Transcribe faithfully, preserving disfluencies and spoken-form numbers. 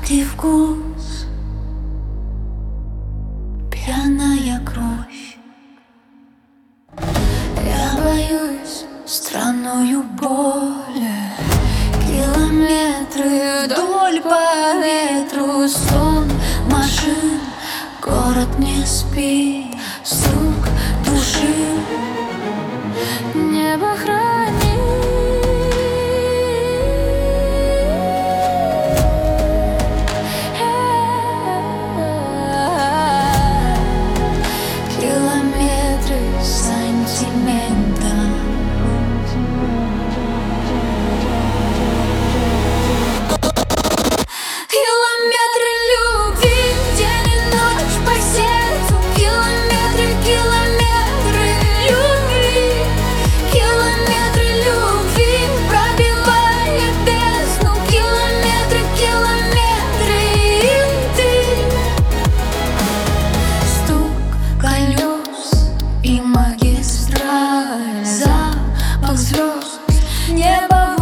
Сладкий вкус, пьяная кровь. Я боюсь странную боль. Километры вдоль по ветру, сон машин, город не спит, стук души. Небо хранит километры сантимента. Километры любви, день и ночь по сердцу. Километры, километры любви. Километры любви, пробивая бездну. Километры, километры и ты. Стук колес и магистраль, запах звезд, небо.